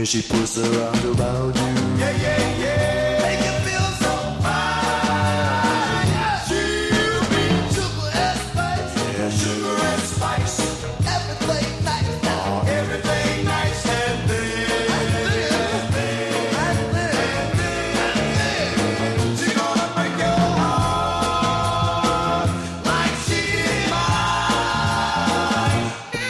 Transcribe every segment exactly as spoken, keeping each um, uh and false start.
when she puts her arms around you. Yeah, yeah, yeah. Make you feel so fine. Yeah. She'll be sugar and spice. Yeah, sugar and spice. Everything nice now. Everything nice and then. And then. And then. And then. She gonna break your heart like she is mine.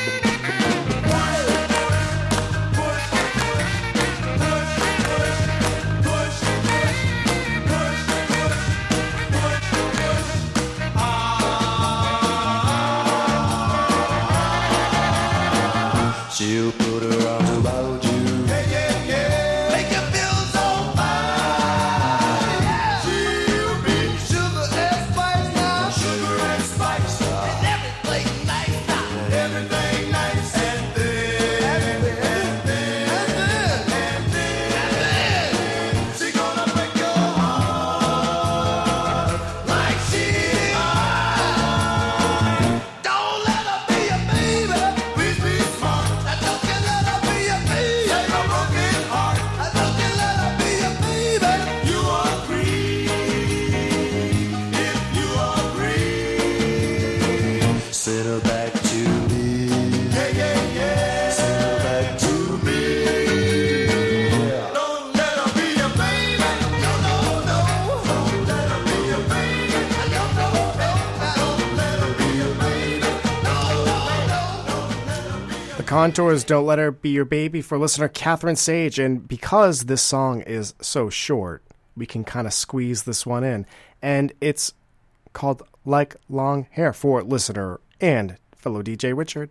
She'll put her arms around you. Yeah, yeah, yeah. Make you feel so fine. Yeah. She'll be sugar and spice now. Sugar and spice. And everything nice now. Everything nice. And then. And then. And then. And then. And then. She gonna break your heart like she is mine. Don't let her be a baby. Please be smart. Don't you let her be a baby. Take a broken heart. Don't you let her be a baby. You agree. If you agree. Send her back to me. Yeah, yeah, yeah. Send her back to me. Yeah. Don't let her be a baby. No, no, no. Don't let her be a baby. No, no, no. Don't let her be a baby. No, no, no. Don't let her be a The Contours, Don't Let Her Be Your Baby, for listener Catherine Sage. And because this song is so short, we can kind of squeeze this one in. And it's called Like Long Hair for listener and fellow D J Richard.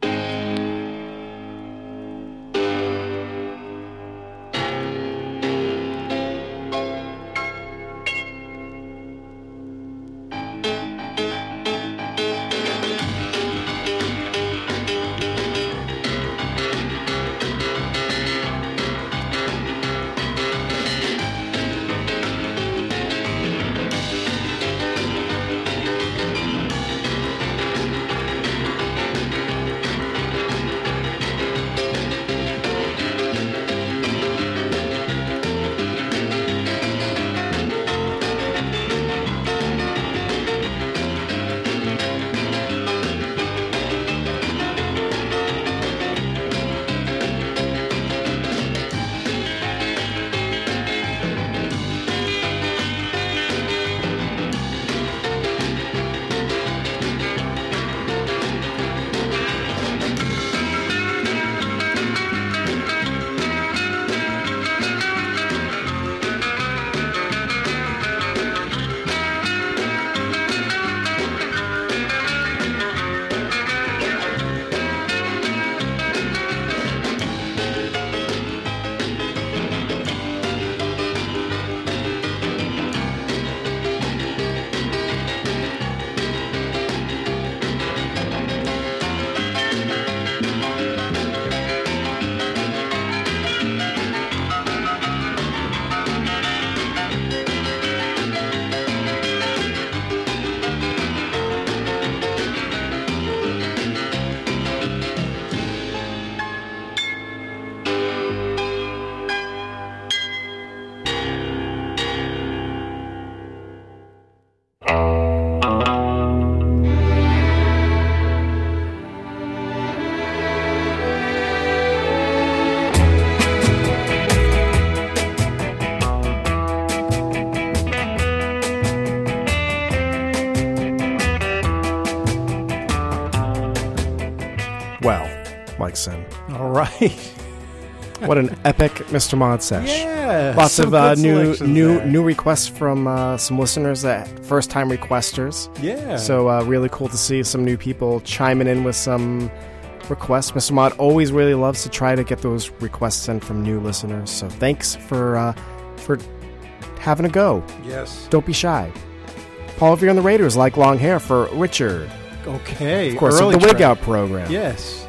Well, Mikeson. All right. What an epic Mister Mod sesh. Yeah. Lots some of uh, good new selections new there. new requests from uh, some listeners, that first time requesters. Yeah. So uh, really cool to see some new people chiming in with some requests. Mister Mod always really loves to try to get those requests in from new listeners. So thanks for uh, for having a go. Yes. Don't be shy. Paul, if you're on the Raiders, like long hair for Richard. Okay. Of course, early of the Wig track. Out program. Yes.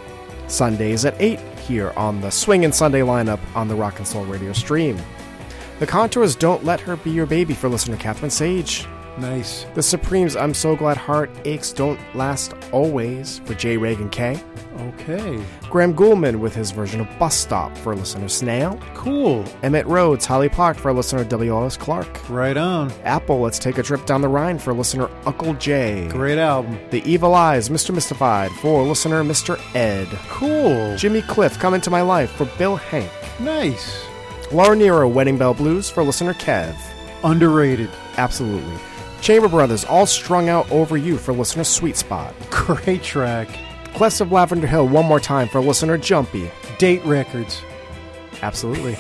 Sundays at eight here on the Swingin' Sunday lineup on the Rock and Soul Radio stream. The Contours, Don't Let Her Be Your Baby for listener Catherine Sage. Nice. The Supremes, I'm So Glad Heart Aches Don't Last Always for J. Reagan K. Okay. Graham Goulman with his version of Bus Stop for listener Snail. Cool. Emmett Rhodes, Holly Park for listener W L S Clark. Right on. Apple, Let's Take a Trip Down the Rhine for listener Uncle J. Great album. The Evil Eyes, Mister Mystified for listener Mister Ed. Cool. Jimmy Cliff, Come Into My Life for Bill Hank. Nice. Laura Nero, Wedding Bell Blues for listener Kev. Underrated. Absolutely. Chamber Brothers, All Strung Out Over You for listener Sweet Spot. Great track. Quest of Lavender Hill, One More Time for listener Jumpy. Date Records. Absolutely.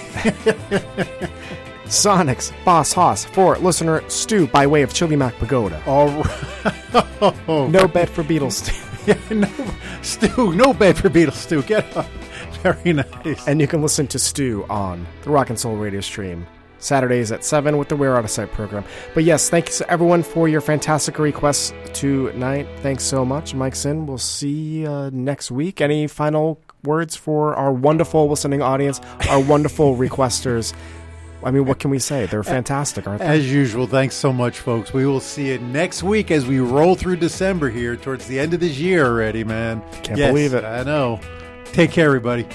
Sonics, Boss Hoss for listener Stu by way of Chili Mac Pagoda. All right. No bed for Beatles Stu. Yeah, no, Stu, no bed for Beatles Stu. Get up. Very nice. And you can listen to Stu on the Rock and Soul radio stream Saturdays at seven with the We're Out of Sight program. But yes, thanks to everyone for your fantastic requests tonight. Thanks so much. Mike Sin, we'll see you uh, next week. Any final words for our wonderful listening audience, our wonderful requesters? I mean, what can we say? They're fantastic, aren't they? As usual, thanks so much, folks. We will see you next week as we roll through December here towards the end of this year already, man. Can't yes, believe it. I know. Take care, everybody.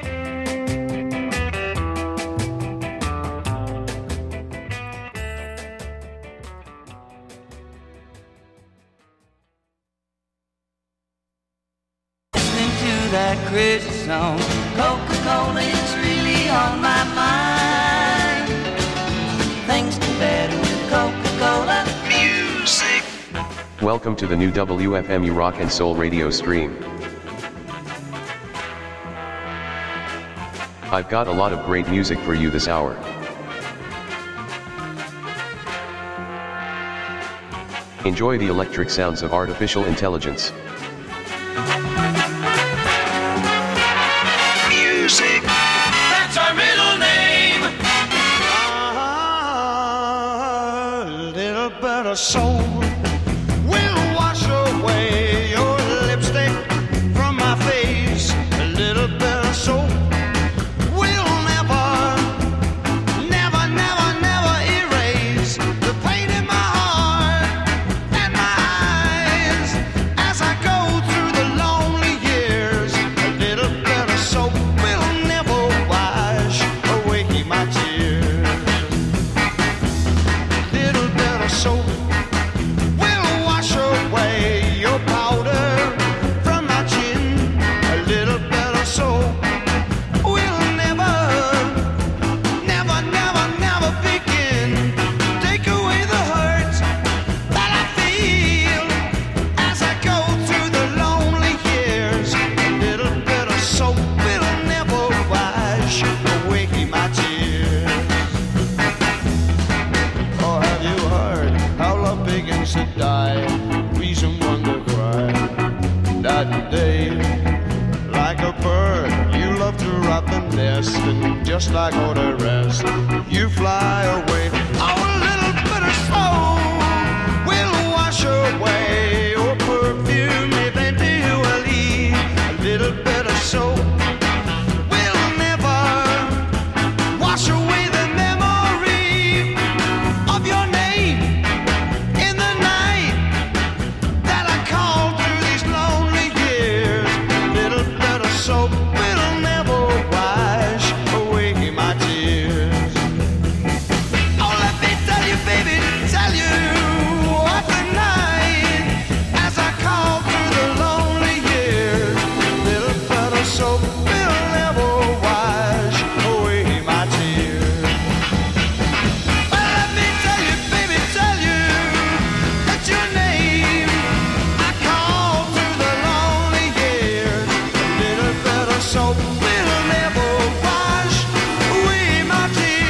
Listening to that crazy song, Coca-Cola is really on my mind. Things get better with Coca-Cola. Music. Welcome to the new W F M U Rock and Soul radio stream. I've got a lot of great music for you this hour. Enjoy the electric sounds of artificial intelligence. Music. That's our middle name. A little bit of soul will wash away your lipstick from my face. A little bit of soul will never, never, never, never erase the pain in my heart and my eyes as I go through the lonely years. A little bit of soul will never wash away my tears. Little bit of soap will wash away your powder from my chin. A little bit of soap will never, never, never, never begin to take away the hurt that I feel as I go through the lonely years. A little bit of soap will never wash away my tears. Oh, have you heard how love begins to die? Reason wonder cry. That day, like a bird, you love to rock the nest, and just like all the rest, you fly away. Oh, a little bit of soul will wash away your perfume eventually. A little bit of soul will never wash away the memory of your name in the night that I called through these lonely years. A little bit of soap will never wash away my tears. Oh, let me tell you, baby, tell you what the night as I called through the lonely years. A little bit of soap will never wash away my tears. Well, let me tell you, baby, tell you that your name I called through the lonely years. A little bit of soap will never wash away my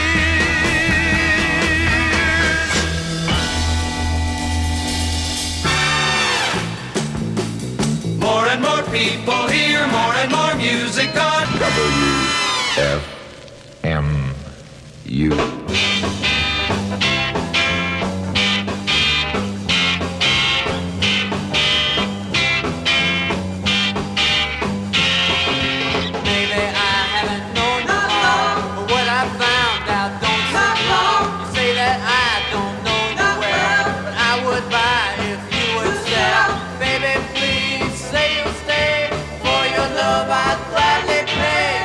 tears. More and more people hear more and more music on W F M U. Maybe I haven't known you all, but what I found out don't seem long. You say that I don't know you well, but I love I'd gladly pay.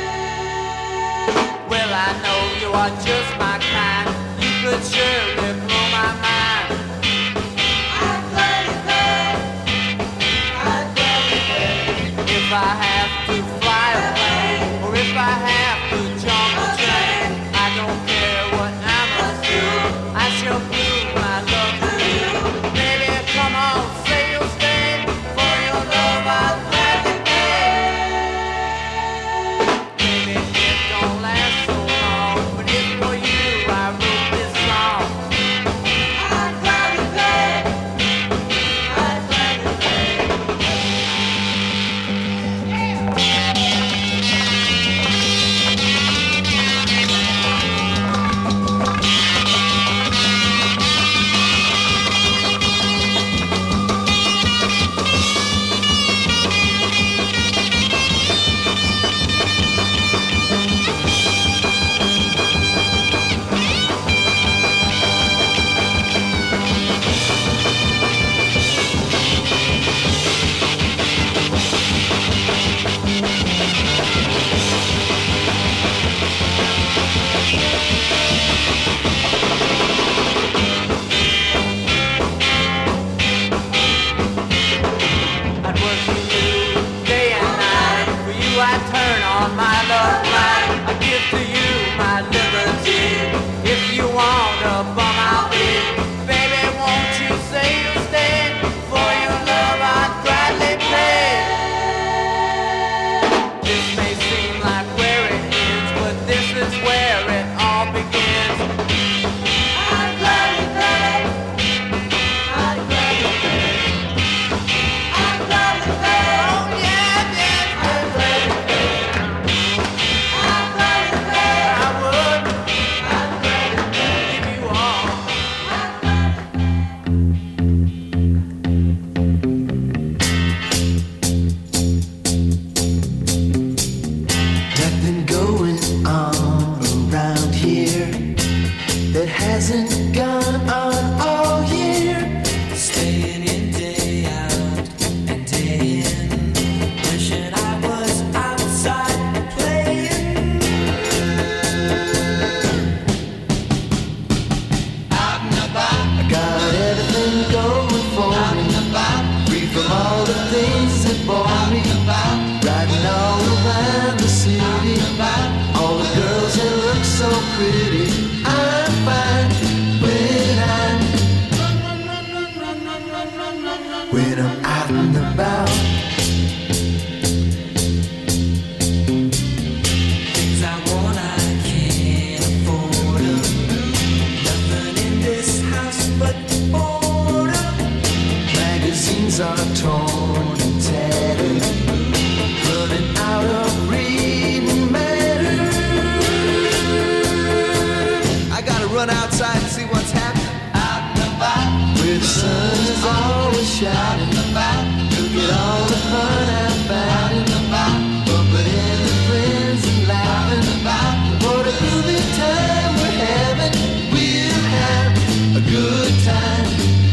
Well, I know you are just my kind. You could surely blow my mind. I'd gladly pay. I'd gladly pay. If I have to fly a plane, or if I have to jump a train, I don't care what I must do. I shall prove my love to you. Baby, come on, say you'll stay. For your love I'd gladly pay. Baby, it don't last so long, but it's for you I wrote this song. I'd gladly pay. I'd gladly pay. I'd work for you day and night. For you I'd turn on my love light. I give to you my liberty. If you want a bum, I'll be. Baby, won't you say you'll stay? For your love I'd gladly pay. This may seem like where it ends, but this is where it all begins. I'd gladly pay. I'd gladly pay. I'd gladly pay. Oh yeah, yeah. I'd gladly pay. I'd gladly pay. I would. I'd gladly pay. Give you all. Nothing going on around here that hasn't gone on all year. Staying in day out and day in. Wishing I was outside playing. Out and about. I got everything going for me. Free from all the things that bore me. Riding all around the city. All the girls that look so pretty. I'm fine when I'm when I'm out and about. Things I want I can't afford 'em. Nothing in this house but boredom. Magazines are torn and tattered. Running out of reading matter. I gotta run outside and see what's happening. Out and about. Where the sun is always shining. Look at all the fun I found. Bumping into friends and laughing. What a groovy time we're having. We'll have a good time.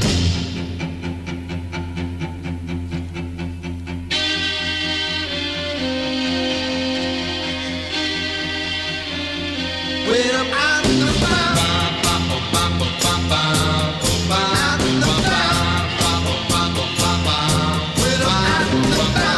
When I'm out and about. Out and about. When I'm out and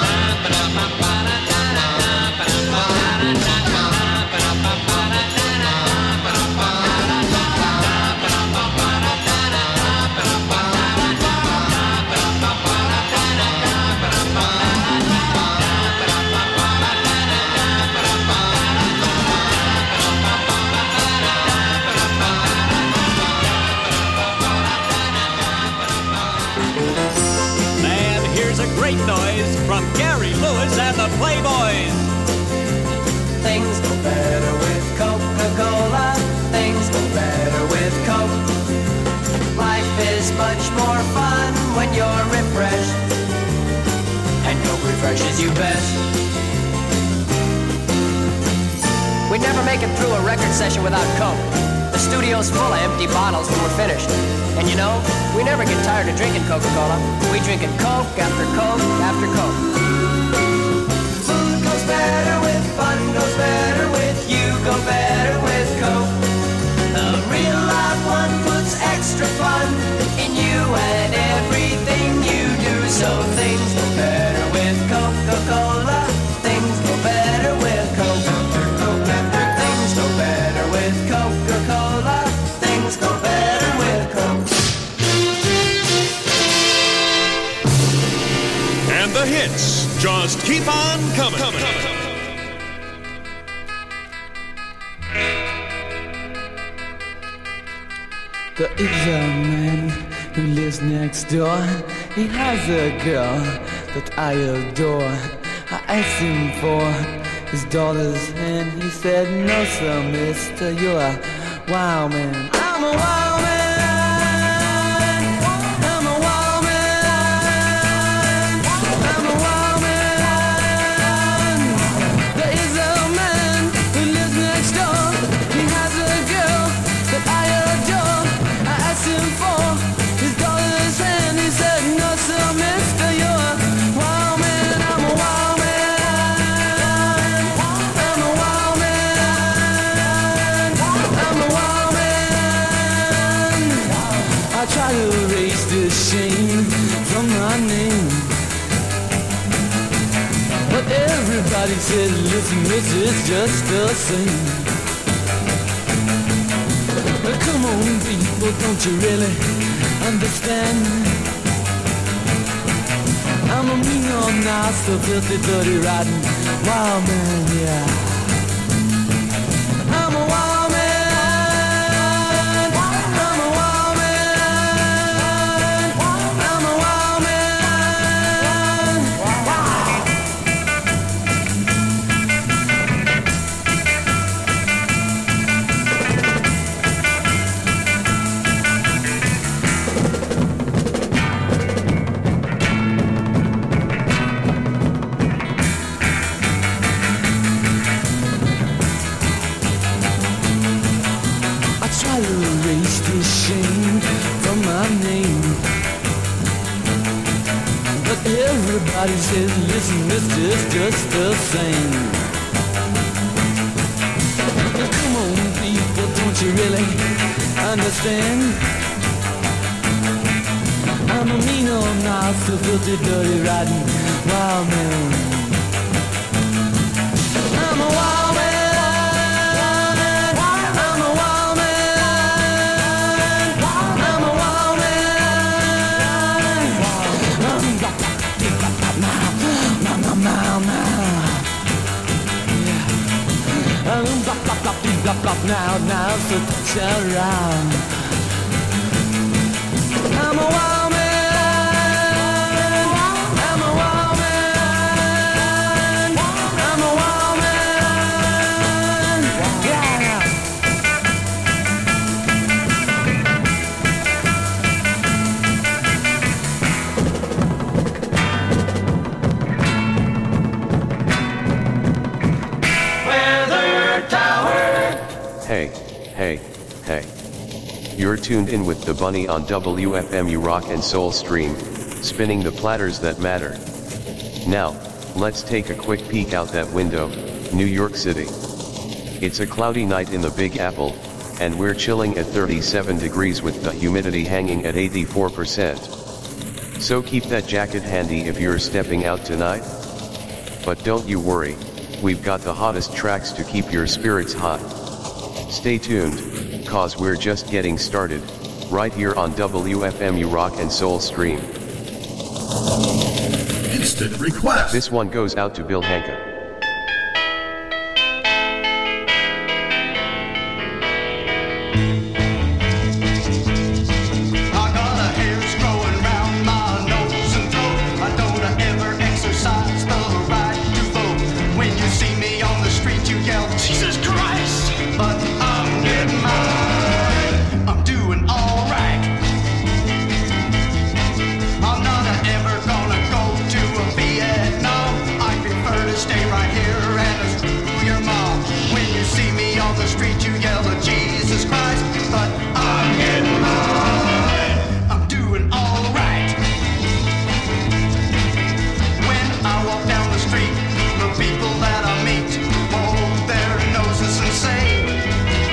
And here's a great noise from Gary Lewis and the Playboys. Things go better with Coca-Cola. Things go better with Coke. Life is much more fun when you're refreshed. And Coke refreshes you best. We'd never make it through a record session without Coke. The studio's full of empty bottles when we're finished. And you know, we never get tired of drinking Coca-Cola. We drinking Coke after Coke after Coke. must keep on coming. coming. There is a man who lives next door. He has a girl that I adore. I asked him for his daughter's hand. He said, no sir, mister, you're a wild man. I'm a wild man. I'm a wild man. I'm a wild man. There is a man who lives next door. He has a girl that I adore. I asked him for his daughter's hand. He said, no sir, mister, you're a wild man. I'm a wild man. I'm a wild man. I'm a wild man. I try to erase the shame from my name, but everybody says, listen, this is just the same. Well, come on, people, don't you really understand? I'm a mean old nasty, filthy, dirty, rotten wild man, yeah. I'm a wild man. I'm a wild man. I'm a wild man. I try to erase this shame from my name, but everybody says, listen, this is just the same. Now, come on, people, don't you really understand? I'm a mean old nasty, filthy, dirty, rotten wild man. I'm a wild man. I'm a wild man. I'm a wild man. I'm blah, blah, blah, blah, blah, now, now, now, now, now. Yeah. I'm blah, blah, blah, blah, blah, now, now, so touch around. I'm a wild man. I'm a wild man. I'm a wild man. Yeah. Hey, hey, hey. You're tuned in with the Bunny on W F M U Rock and Soul Stream, spinning the platters that matter. Now, let's take a quick peek out that window, New York City. It's a cloudy night in the Big Apple, and we're chilling at thirty-seven degrees with the humidity hanging at eighty-four percent. So keep that jacket handy if you're stepping out tonight. But don't you worry, we've got the hottest tracks to keep your spirits hot. Stay tuned, cause we're just getting started, right here on W F M U Rock and Soul Stream. Instant request. This one goes out to Bill Hanka. I got a hairs growing round my nose and throat. I don't ever exercise the right to vote. When you see me on the street, you yell, Jesus Christ! But I'm getting mine. I'm doing all right. I'm not ever gonna go to a Vietnam. I prefer to stay right here and screw your mom. When you see me on the street, you yell, Jesus Christ! But I'm getting mine. I'm doing all right. When I walk down the street, the people that I meet hold their noses and say,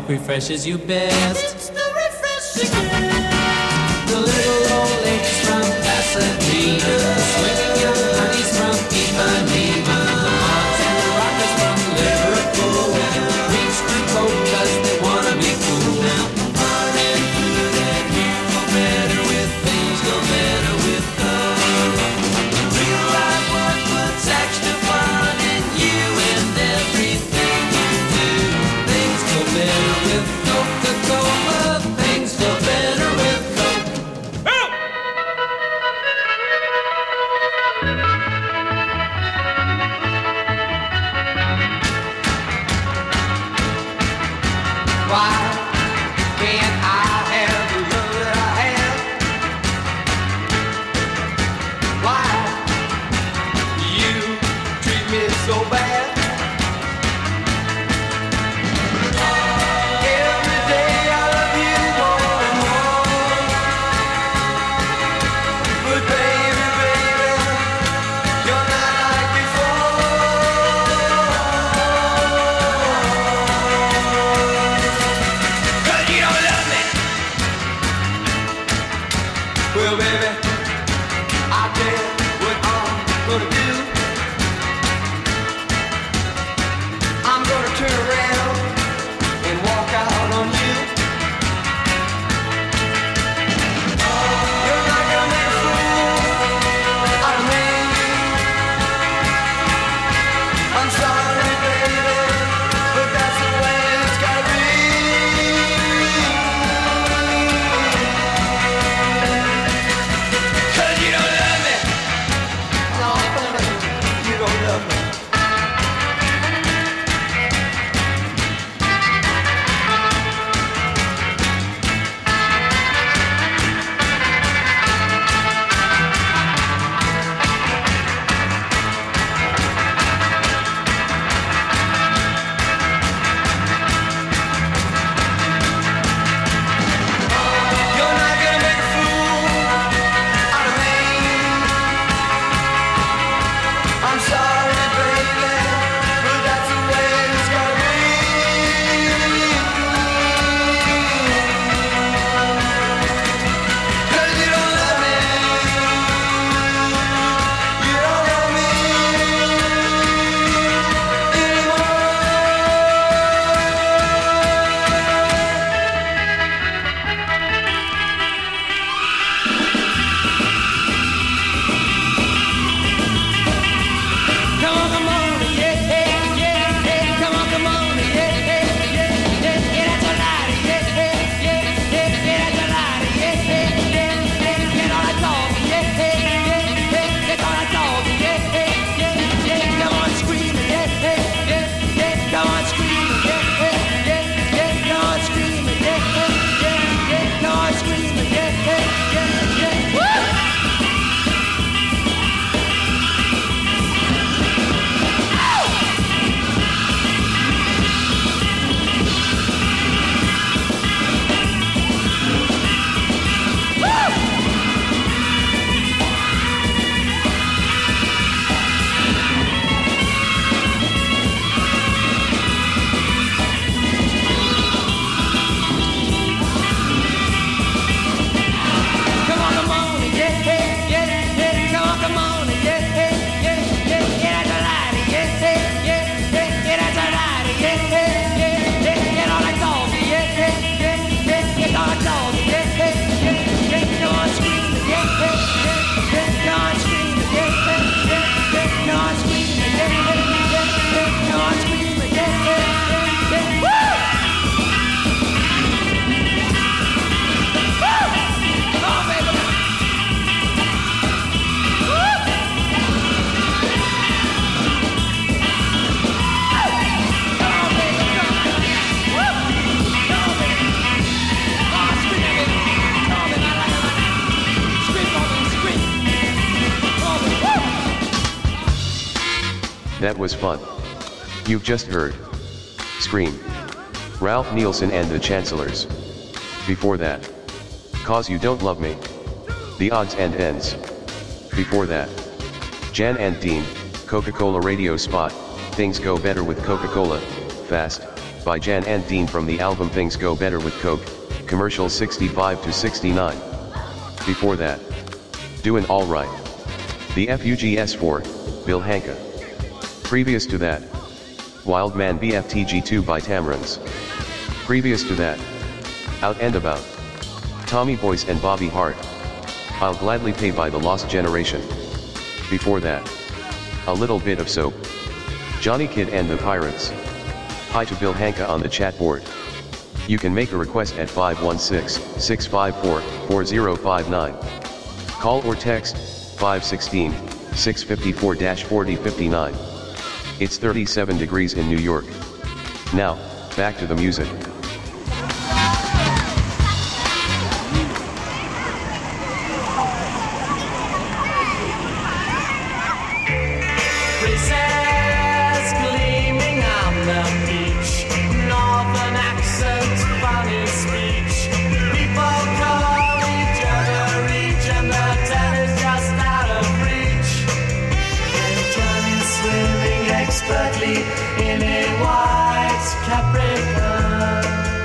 refreshes you best. It's the refreshing. The little old ladies from Pasadena, swinging young honeys from Ipanema, the mods and the rockers from Liverpool, reach the coat 'cause they wanna be cool now. Hard and good and you go better with things, go better with love. Real life work puts extra fun in you and everything you do. Things go better with Coca-Cola, things go better with Coke. Why can't I have the love that I have? Why you treat me so bad? Every day I love you more and more. But baby, baby, you're not like before. 'Cause you don't love me. Well, baby, I'll tell you what I'm gonna do. I'm gonna turn around and walk out on you. You're not gonna make a fool out of me. I'm sorry, baby, but that's the way it's gotta be. 'Cause you don't love me. No, you don't love me. You're not gonna make a fool out of me. I'm sorry, baby, but that's the way it's gotta be. 'Cause you don't love me. You don't love me anymore. Come on, come on, yeah, yeah, yeah, yeah. Come on, come on, yeah, yeah, yeah, yeah. Get out your light, yeah, yeah, yeah, yeah. Get out your light, yeah, yeah, yeah, yeah. Get all that dog, yeah, yeah, yeah, yeah. Get all that dog, yeah, yeah, yeah, yeah. Come on, screaming, yeah, yeah, yeah, yeah. Come on, screaming, yeah, yeah, yeah, yeah. Come on, screaming, yeah, yeah, yeah, yeah. Come on, screaming, yeah, yeah, yeah, yeah. Woo! Come on, come on, yeah, yeah, yeah, yeah. Come on, come on, yeah, yeah, yeah, yeah. Get out your light, yeah, yeah, yeah, yeah. Get out your light, yeah, yeah, yeah, yeah. Get all that dog, yeah, yeah, yeah, yeah. Get all that dog, yeah, yeah, yeah, yeah. Come on, screaming, yeah, yeah, yeah, yeah. Come on, screaming, yeah, yeah, yeah, yeah. Come on, screaming, yeah, yeah, yeah, yeah. Come on, screaming, yeah, yeah, yeah, yeah. Woo! Woo! Come on, baby. That was fun. You've just heard Scream, Ralph Nielsen and the Chancellors. Before that, Cause You Don't Love Me, The Odds and Ends. Before that, Jan and Dean, Coca-Cola radio spot, Things Go Better with Coca-Cola, Fast, by Jan and Dean from the album Things Go Better with Coke, commercials sixty-five to sixty-nine. Before that, Doin' Alright. The F U G S four, Bill Hanka. Previous to that, Wild Man B F T G two by Tamarins. Previous to that, Out and About. Tommy Boyce and Bobby Hart. I'll Gladly Pay by The Lost Generation. Before that, A Little Bit of Soap. Johnny Kidd and the Pirates. Hi to Bill Hanka on the chat board. You can make a request at five one six, six five four, four zero five nine. Call or text five one six, six five four, four zero five nine. It's thirty-seven degrees in New York. Now, back to the music. Princess gleaming on the beach, northern accent, funny speech. People call each other reach, and the tennis just out of reach. And Johnny's swimming expertly in a white Capricorn.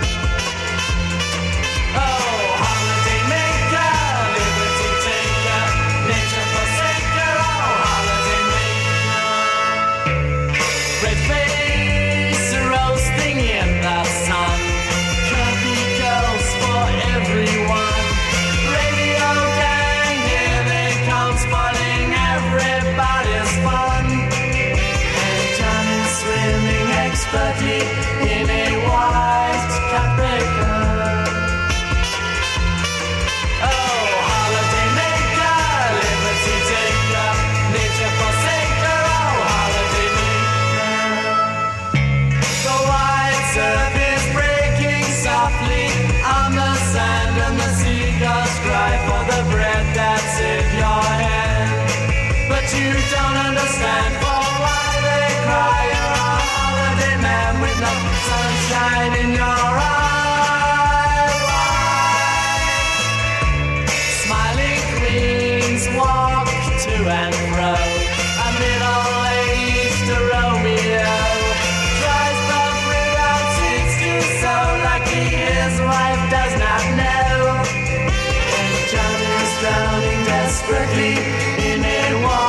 Oh, holiday maker, liberty taker, nature forsaker, oh, holiday maker. Red face roasting in the sun, curvy girls for everyone. Radio gang, here they come, spoiling everybody's fun. And Johnny's swimming expertly in a white Capricorn. Oh, holiday maker, liberty taker, nature forsaker, oh, holiday maker. The white surf is breaking softly on the sand, and the seagulls cry for the bread that's in your hand. But you don't understand for why they cry. You're a holiday man with no sunshine in your eye. Why? Smiling queens walk to and fro. A middle-aged Romeo tries the fruit out seeds to sow, lucky his wife does not know. And Johnny's drowning desperately in a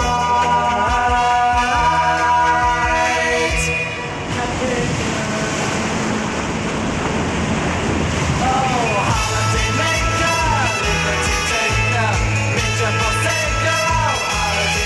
white Capricorn. Oh, holiday maker, liberty taker, nature forsaker, oh, holiday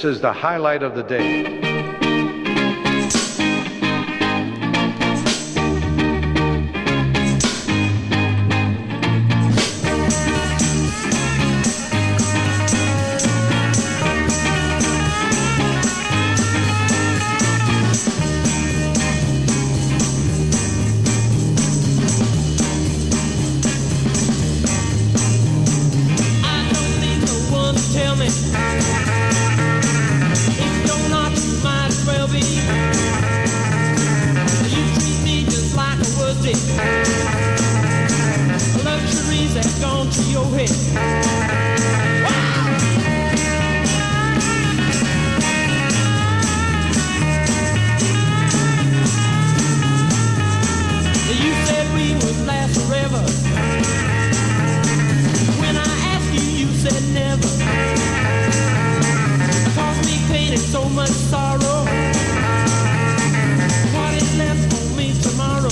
This is the highlight of the day. Tell me, if you're not, you might as well be. You treat me just like a wussy. Luxuries have gone to your head. You said we would last forever. When I asked you, you said never. Caused me pain and so much sorrow. What is left for me tomorrow?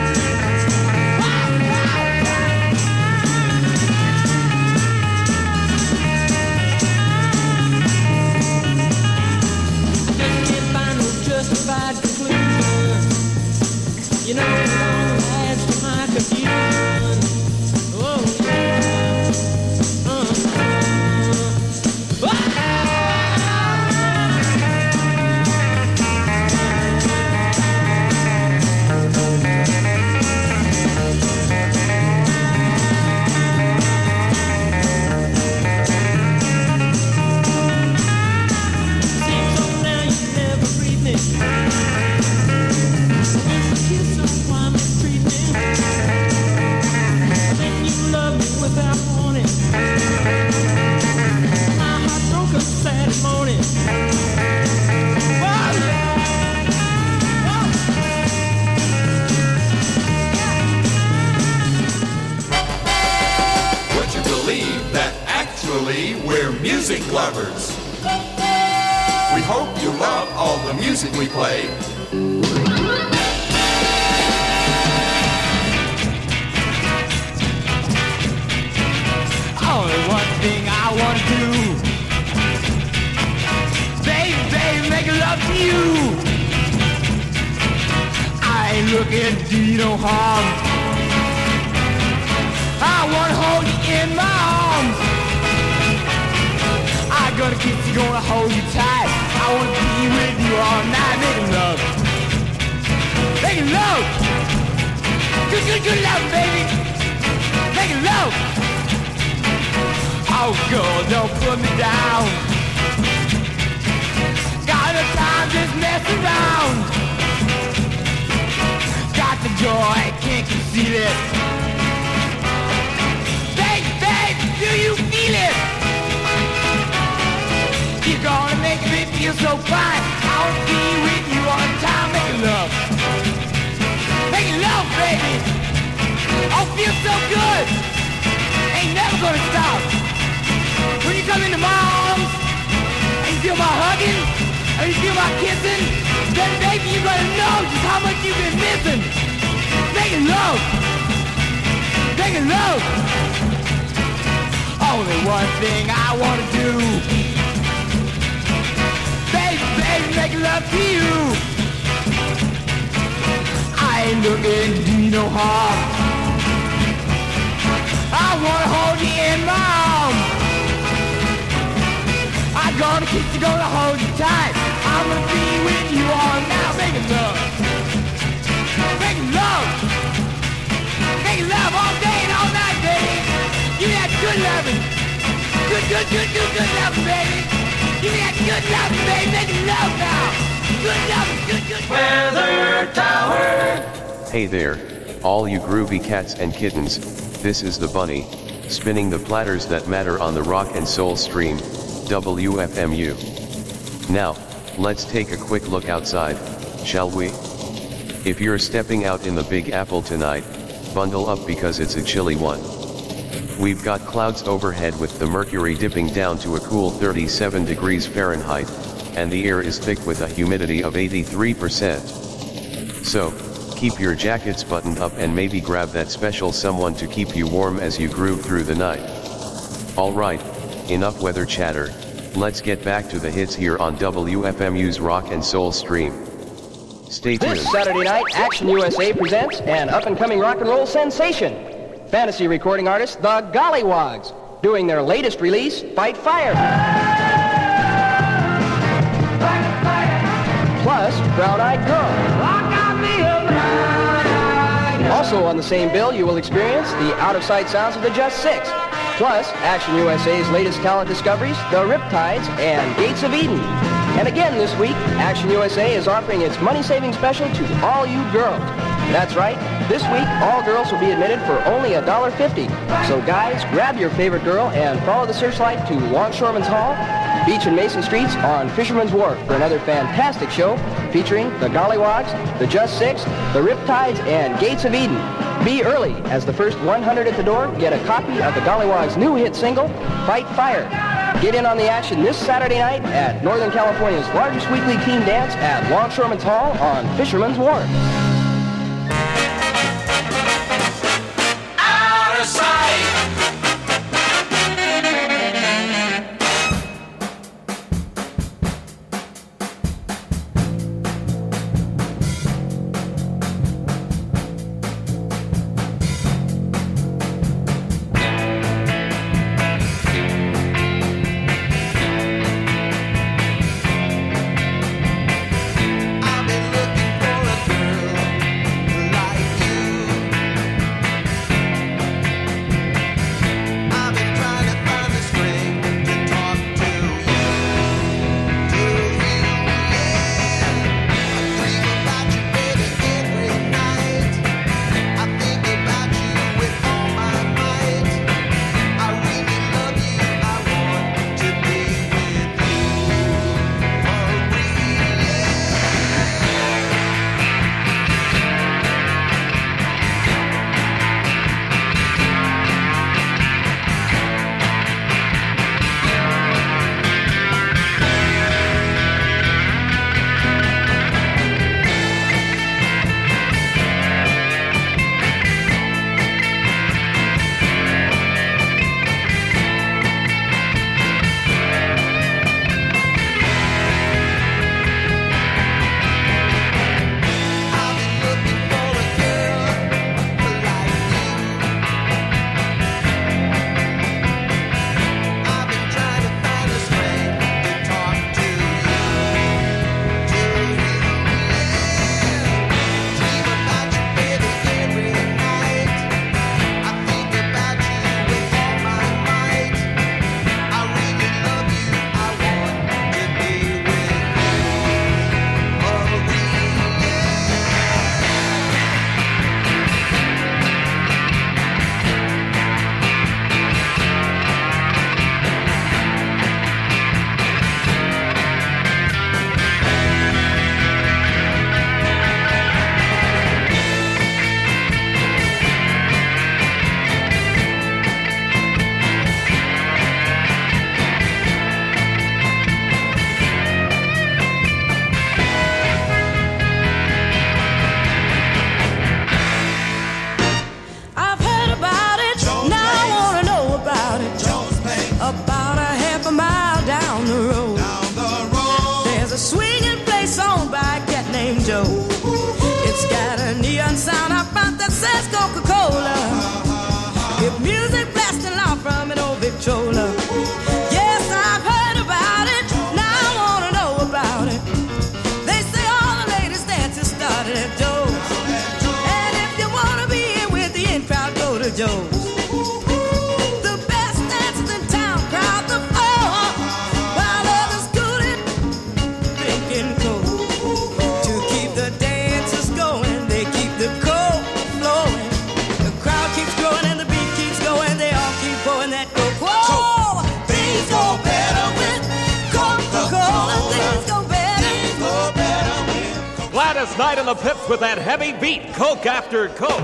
I just can't find no justified conclusion. You know, it all adds to my confusion. Oh, yeah. Uh-huh. Seems so now you never breathe me. Kiss so why mistreat me? Then you love me without warning. My heart broke a Saturday morning. Whoa, yeah. Whoa. Would you believe that actually we're music lovers? We hope you love all the music we play. Only one thing I want to do, baby, baby, make love to you. I ain't looking to do you no harm. I want to hold you in my arms. I'm gonna kiss you, gonna hold you tight. I want to be with you all night, making love, making love, good, good, good love, baby, making love. Oh, girl, don't put me down. Got the time, just mess around. Got the joy, can't conceal it. Babe, babe, do you feel it? You're gonna make me feel so fine. I want to be with you all the time, making love. Making love, baby. Oh, feels so good. Ain't never gonna stop. When you come into my arms, and you feel my hugging, and you feel my kissing, then baby, you're gonna know just how much you've been missing. Making love, making love. Only one thing I wanna do, baby, baby, making love to you. I ain't looking to do you no harm. I wanna hold you in my arms. I'm gonna kiss you, gonna hold you tight. I'm gonna be with you all now, making love, making love, making love all day and all night, baby. Give me that good loving, good, good, good, good, good loving, baby. Give me that good loving, baby, making love now. Good loving, good, good. Weather Tower. Hey there, all you groovy cats and kittens, this is the bunny, spinning the platters that matter on the rock and soul stream, W F M U. Now, let's take a quick look outside, shall we? If you're stepping out in the Big Apple tonight, bundle up because it's a chilly one. We've got clouds overhead with the mercury dipping down to a cool thirty-seven degrees Fahrenheit, and the air is thick with a humidity of eighty-three percent. So, keep your jackets buttoned up and maybe grab that special someone to keep you warm as you groove through the night. Alright, enough weather chatter, Let's get back to the hits here on W F M U's Rock and Soul stream. Stay tuned. This Saturday night, Action U S A presents an up-and-coming rock and roll sensation. Fantasy recording artists, the Gollywogs, doing their latest release, Fight Fire. Plus, Brown Eyed Girl. Also on the same bill, you will experience the out-of-sight sounds of the Just Six. Plus, Action U S A's latest talent discoveries, the Riptides and Gates of Eden. And again this week, Action U S A is offering its money-saving special to all you girls. That's right, this week all girls will be admitted for only a dollar fifty. So guys, grab your favorite girl and follow the searchlight to Longshoremen's Hall, Beach and Mason Streets on Fisherman's Wharf for another fantastic show featuring the Gollywogs, the Just Six, the Riptides, and Gates of Eden. Be early, as the first one hundred at the door get a copy of the Gollywogs' new hit single, Fight Fire. Get in on the action this Saturday night at Northern California's largest weekly teen dance at Longshoremen's Hall on Fisherman's Wharf. Out of sight. Night in the Pips with that heavy beat, Coke after Coke.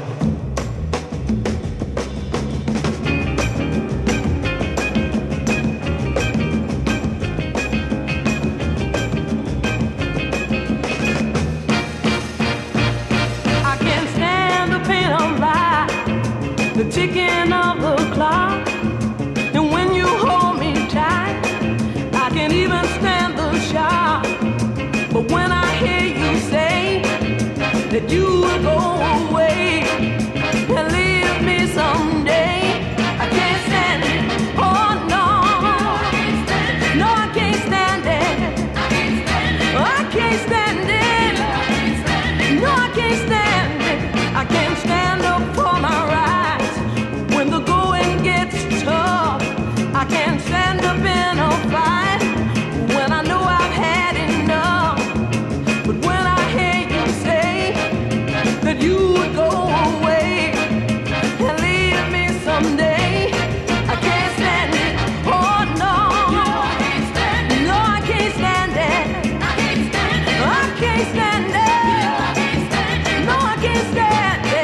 I can't stand the pain of life, the ticking of the clock, and when you hold me tight, I can that you would go away and leave me someday. I can't stand it. Oh no, no, I can't stand it. I can't stand it. No, I can't stand it. I can't stand up for my rights when the going gets tough. I can't stand up in a fight when I know I've had enough. But when I hear you say that you would go away and leave me someday, I can't stand it. Oh no, no, I can't stand it. No, I can't stand it. I can't stand it. I can't stand it. No, I can't stand it.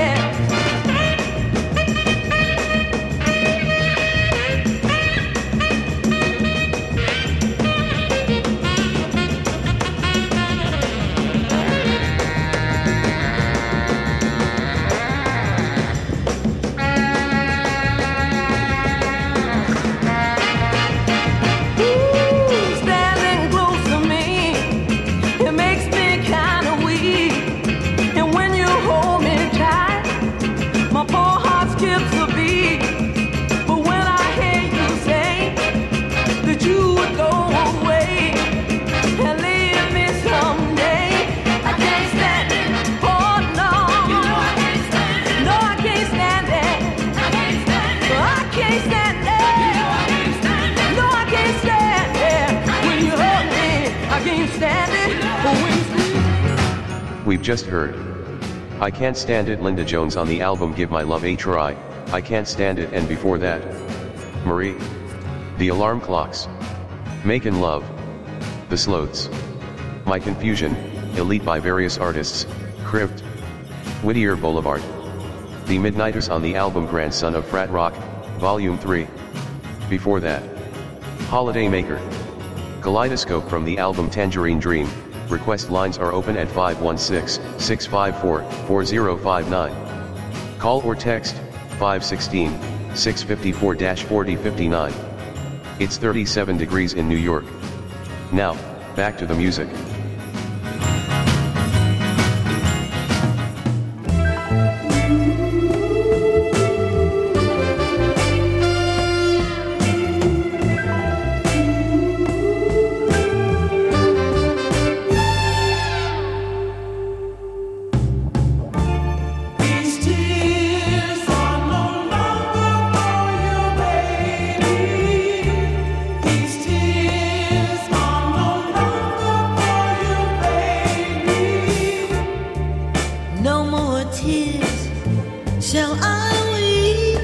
Standing close to me, it makes me kinda weak. And when you hold me tight, my poor heart skips a beat. But when I hear you say that you would go away and leave me someday, I can't stand it. Oh no, no, I can't stand it. No, I can't stand it. I can't stand it. I can't stand it. No, I can't stand it. When you hurt me, I can't stand it. But when you We've just heard I Can't Stand It, Linda Jones, on the album Give My Love a Try, I Can't Stand It, and before that, Marie, The Alarm Clocks, Makin' Love, The Sloths, My Confusion, Elite by various artists, Crypt, Whittier Boulevard, The Midnighters on the album Grandson of Frat Rock, Volume three. Before that, Holiday Maker, Kaleidoscope from the album Tangerine Dream. Request lines are open at five one six, six five four, four zero five nine. Call or text five one six, six five four, four zero five nine. It's thirty-seven degrees in New York. Now, back to the music. These tears are no longer for you, baby. These tears are no longer for you, baby. No more tears shall I weep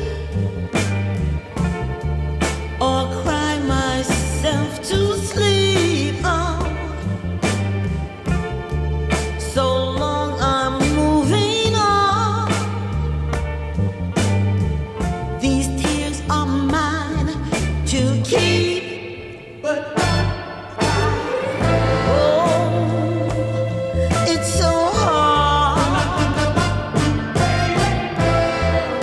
or cry myself to sleep. Oh, so long I'm moving on. These tears are mine to keep. But oh, it's so hard.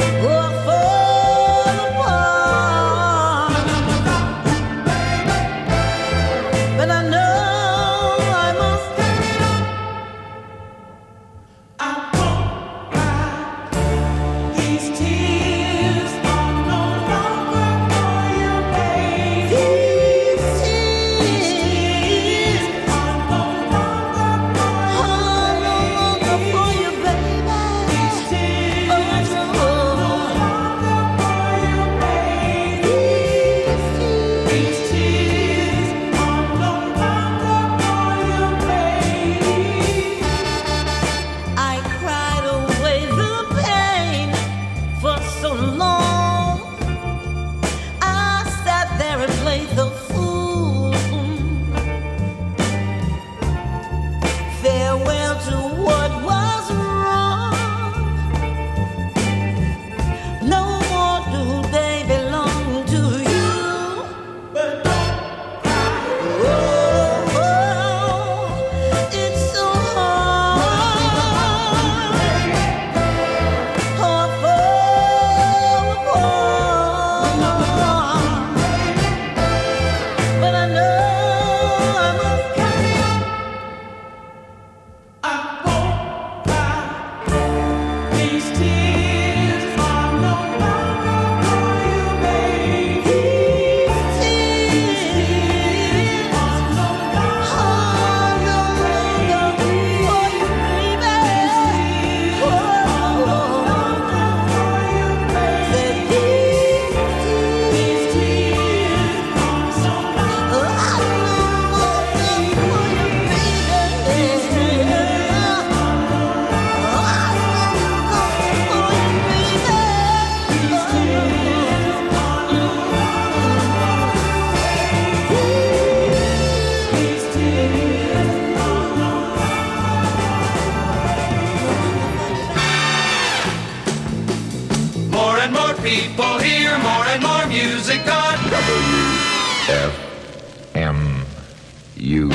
people hear more and more music on W F M U.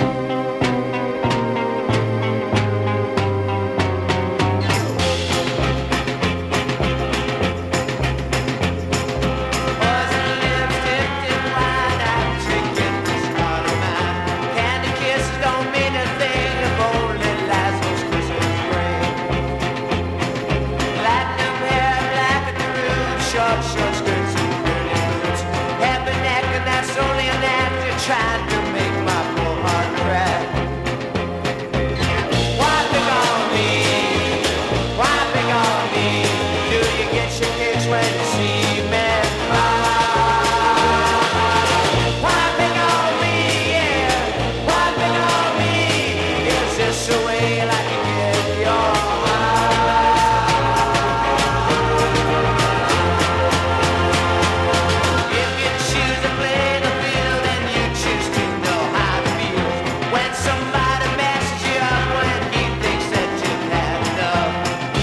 Trying to make my poor heart cry. Why pick on me? Why pick on me? Do you get your kicks when you see me cry? Why pick on me? Yeah. Why pick on me? Is this the way like you get your if you choose to play the field, then you choose to know how it feels when somebody messes you up when he thinks that you've had enough.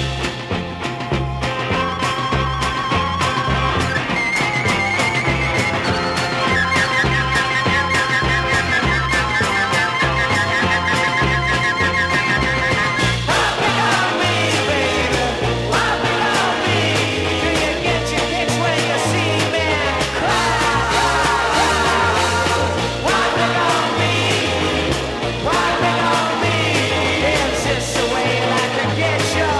Why pick on me, baby? Why pick on me? Do you get your kicks when you see me cry? Why pick on me? Why pick on me? Is this the way like to get your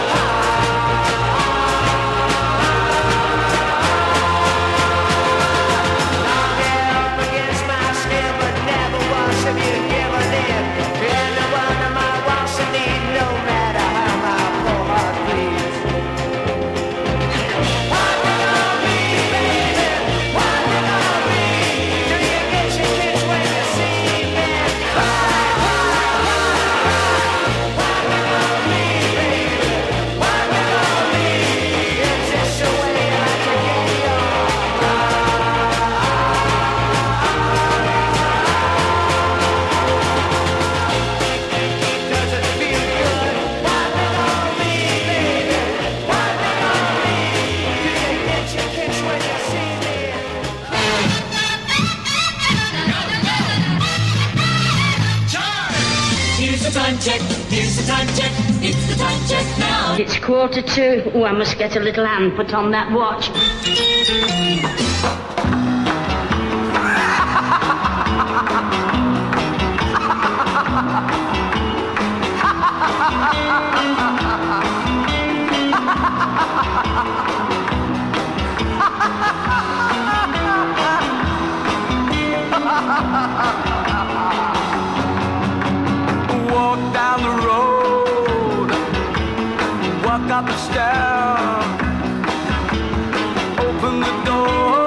get up against my skin, but never once have you given in. You're the one of my wants and need, no matter how my poor heart bleeds. Why pick on me, baby? Why pick on me? Do you get your kicks when you see me cry? Why pick on me, baby? Why pick on me? Is this the way I can get your Does it feel good? Why pick on me, baby? Why pick on me? Do you get your kicks when you see me? Here's the time check, here's the time check, it's the time check now. It's quarter to. Oh, I must get a little hand put on that watch. Walk down the road, walk up the stairs, open the door,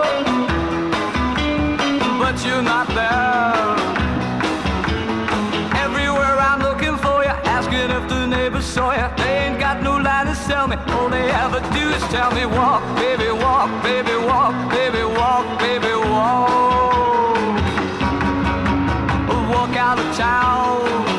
but you're not there. Everywhere I'm looking for you, asking if the neighbors saw you. They ain't got no line to sell me, all they ever do is tell me, walk, baby, walk, baby, walk, baby, walk, baby, walk. Walk out of town,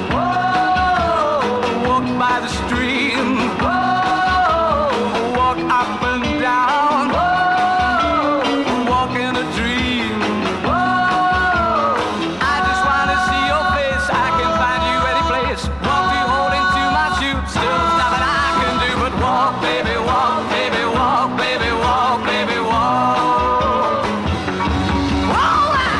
whoa, walk by the stream, whoa, walk up and down, whoa, walk in a dream, whoa. I just wanna see your face, I can find you any place. Want you holding to my shoe, still there's nothing I can do but walk, baby, walk, baby, walk, baby, walk, baby, walk. All right.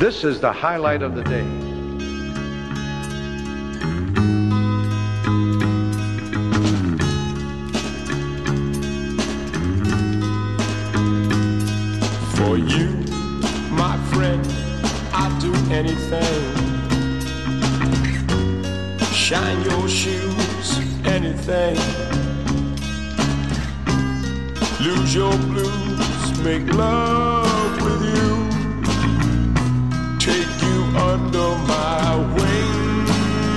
This is the highlight of the day. For you, my friend, I'd do anything. Shine your shoes, anything. Lose your blues, make love with you. Take you under my wing.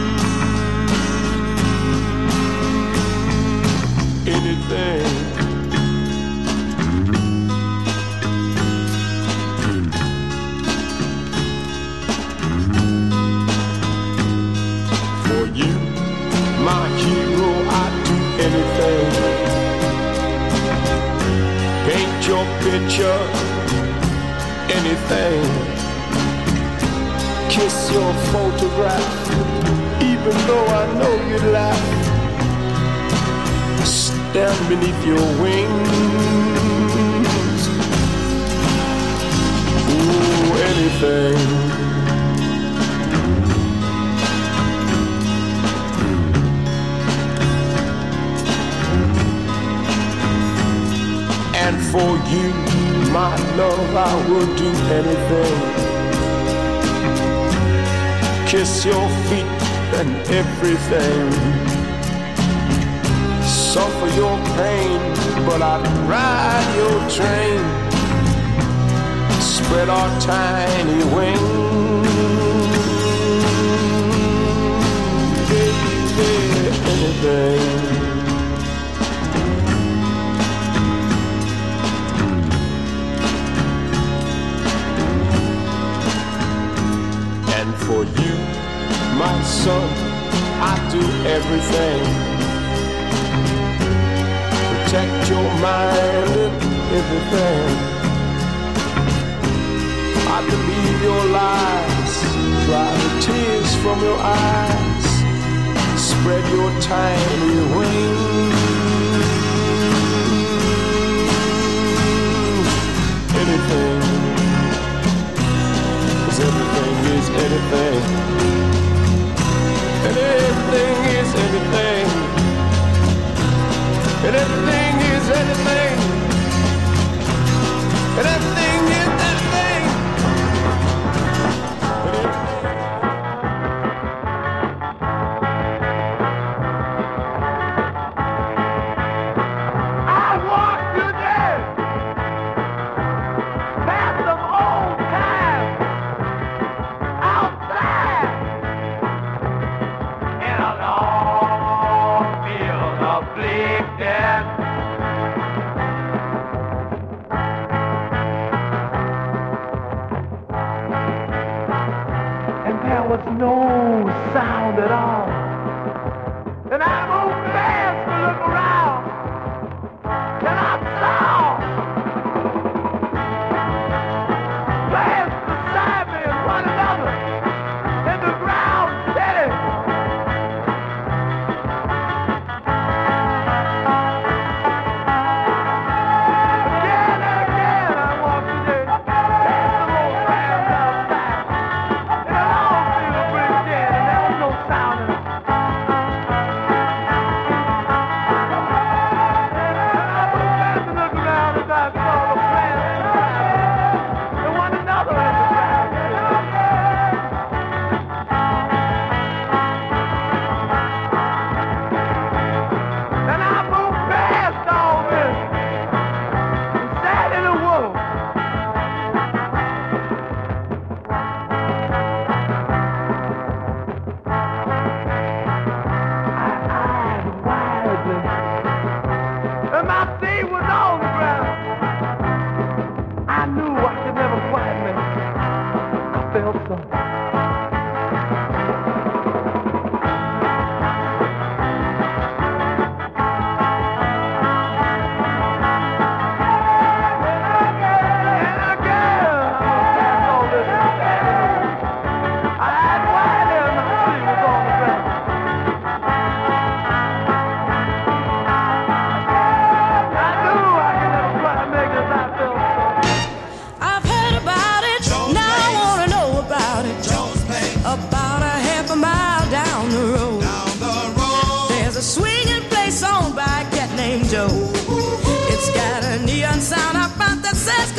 Anything. For you, my hero, I'd do anything. Paint your picture, anything. Kiss your photograph, even though I know you'd laugh. Stand beneath your wings. Ooh, anything. And for you, my love, I will do anything. Kiss your feet and everything. Suffer your pain, but I'd ride your train. Spread our tiny wings. Baby, anything. For you, my son, I do everything. Protect your mind and everything. I believe your lies, dry the tears from your eyes. Spread your tiny wings. Anything. Everything is anything. And everything is anything. And everything is anything. And everything is anything. I want you there. Past some old times. No sound at all. And I moved fast to look around. And I saw plants beside me and one another. And the ground steady. Again and again I walked today. Past the old plants outside. And I all feel pretty dead. And there was no sound in it. I've heard about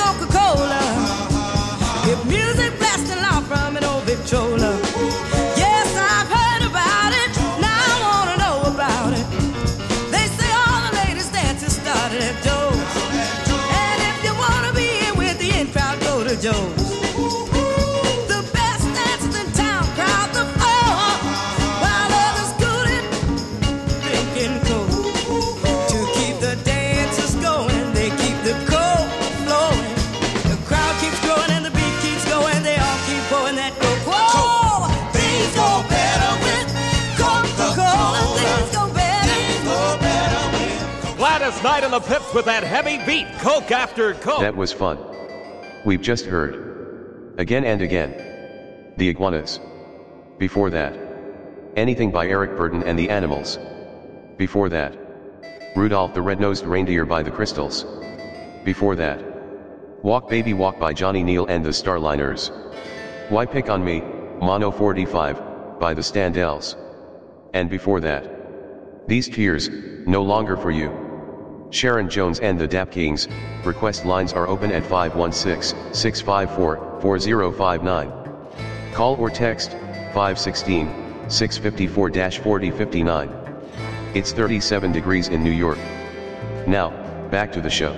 Coca-Cola. If music blasting out from an old Victrola. Yes, I've heard about it. Now I wanna know about it. They say all the latest dances started at Joe's. And if you wanna be in with the in crowd, go to Joe's. The best dancers in town crowd the floor, while others scooting, drinking coke. To keep the dancers going, they keep the coke flowing. The crowd keeps growing and the beat keeps going. They all keep pouring that coke. Whoa! Things go better with Coca-Cola. Things go better. Things go better with Gladys Knight and the Pips with that heavy beat, Coke after Coke. That was fun. We've just heard Again and Again, The Iguanas. Before that, Anything by Eric Burden and the Animals. Before that, Rudolph the Red-Nosed Reindeer by the Crystals. Before that, Walk Baby Walk by Johnny Neal and the Starliners. Why Pick on Me, Mono forty-five, by the Standells. And before that, These Tears, No Longer For You. Sharon Jones and the Dap Kings. Request lines are open at five one six, six five four, four zero five nine. Call or text five one six, six five four, four zero five nine. It's thirty-seven degrees in New York. Now, back to the show.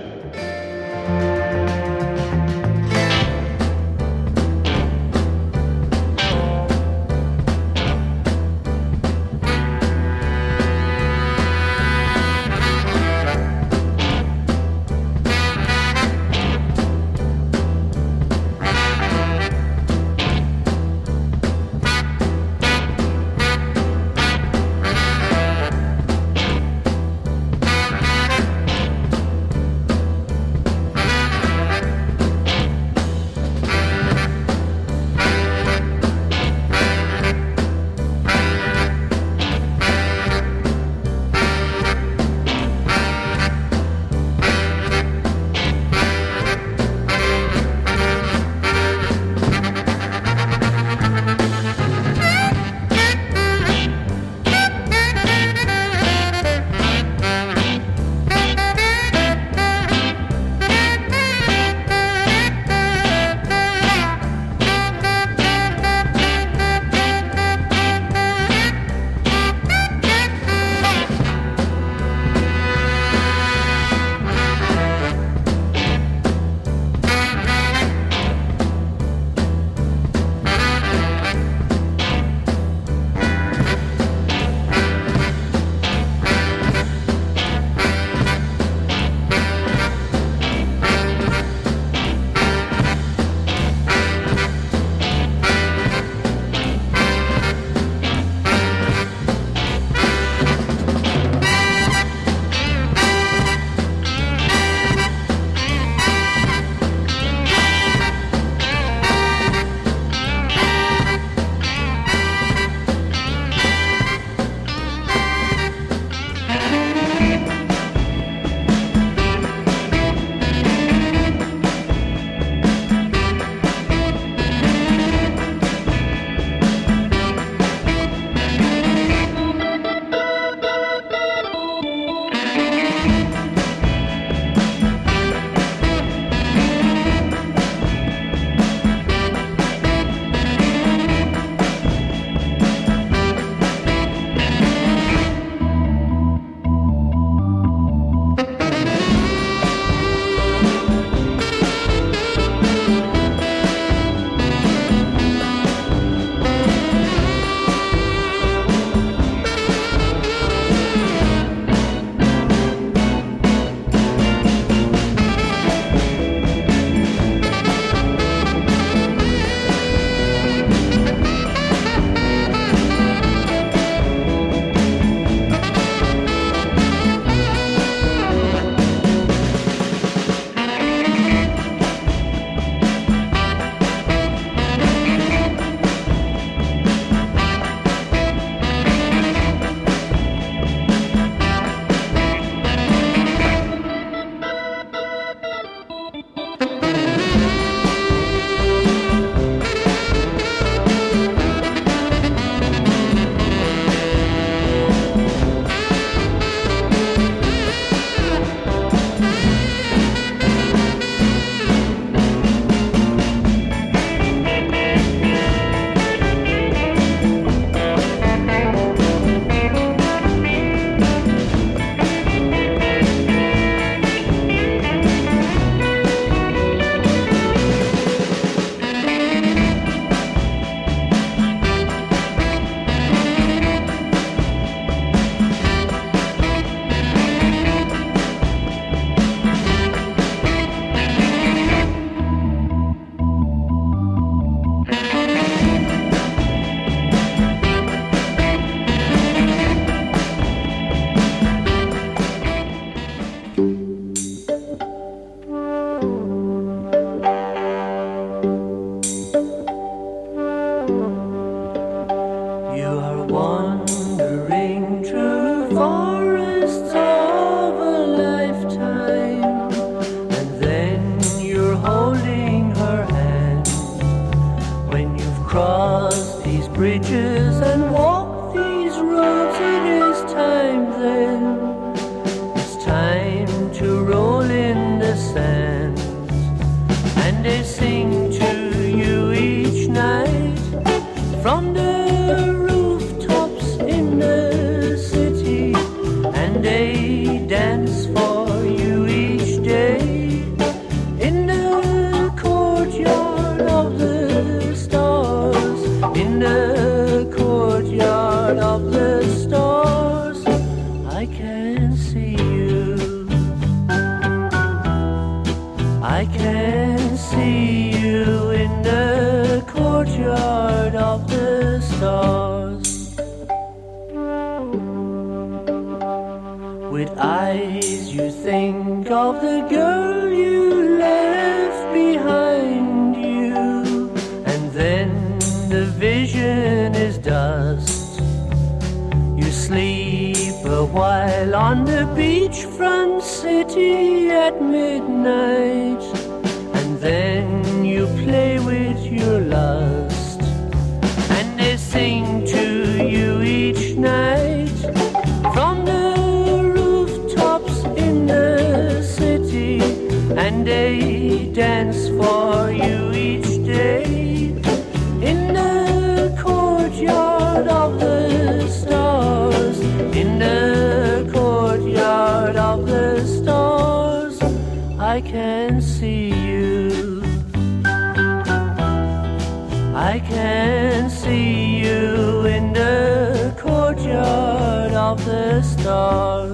bridges and walk these roads. It is time then, it's time to roll in the sand. And they sing to you each night from the rooftops in the city. And they dance for you each day in the courtyard of the stars. In the courtyard of the stars, I can see you. I can see you in the courtyard of the stars. With eyes you think of the girl you left behind you, and then the vision is dust. You sleep a while on the beachfront city at midnight, and then you play with your lust. And they sing to you each night from the rooftops in the city. And they dance for you each day in the courtyard of the stars. In the courtyard of the stars, I can see you. I can see you in the courtyard of the stars.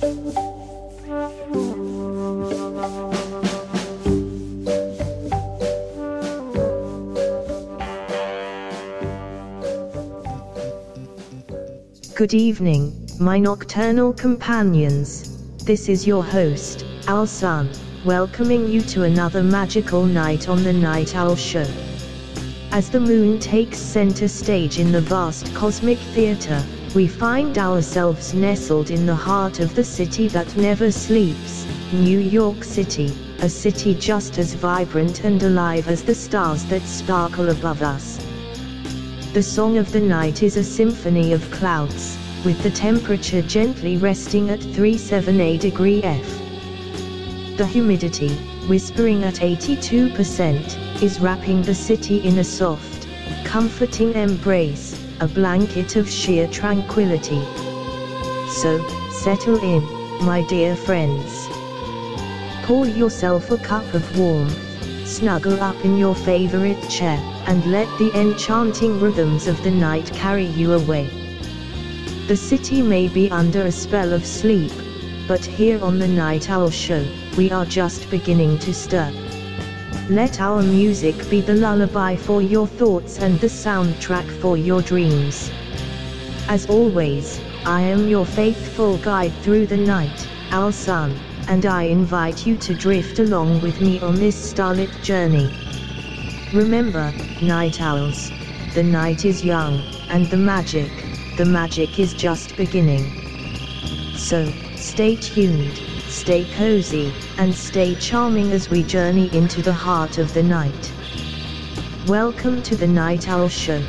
Good evening, my nocturnal companions. This is your host, Al Sun, welcoming you to another magical night on the Night Owl Show. As the moon takes center stage in the vast cosmic theater, we find ourselves nestled in the heart of the city that never sleeps, New York City, a city just as vibrant and alive as the stars that sparkle above us. The song of the night is a symphony of clouds, with the temperature gently resting at three seventy-eight degrees Fahrenheit. The humidity, whispering at eighty-two percent, is wrapping the city in a soft, comforting embrace, a blanket of sheer tranquility. So, settle in, my dear friends. Pour yourself a cup of warmth, snuggle up in your favorite chair, and let the enchanting rhythms of the night carry you away. The city may be under a spell of sleep, but here on the Night Owl Show, we are just beginning to stir. Let our music be the lullaby for your thoughts and the soundtrack for your dreams. As always, I am your faithful guide through the night, Al Sun, and I invite you to drift along with me on this starlit journey. Remember, night owls, the night is young, and the magic, the magic is just beginning. So, stay tuned, stay cozy, and stay charming as we journey into the heart of the night. Welcome to the Night Owl Show.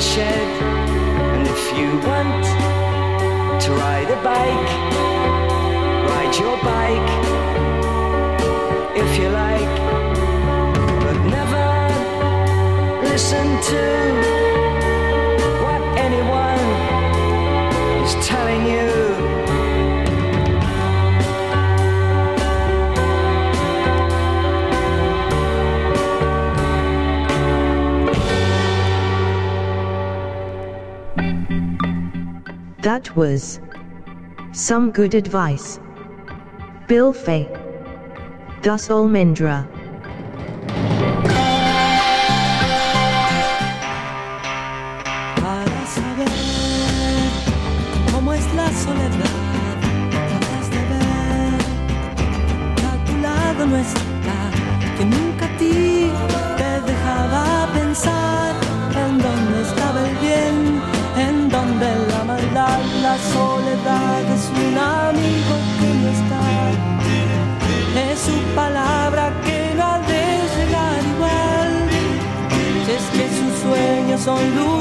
shed. And if you want to ride a bike, ride your bike if you like, but never listen to what anyone is telling you. That was some good advice. Bill Fay. Das Almendra. Para saber cómo es la soledad, tratas de ver que a tu lado no está, que nunca a ti te dejaba pensar en dónde estaba el bien, en donde la maldad. La soledad es un amigo que no está, es su palabra que no ha de llegar igual, si es que sus sueños son luz.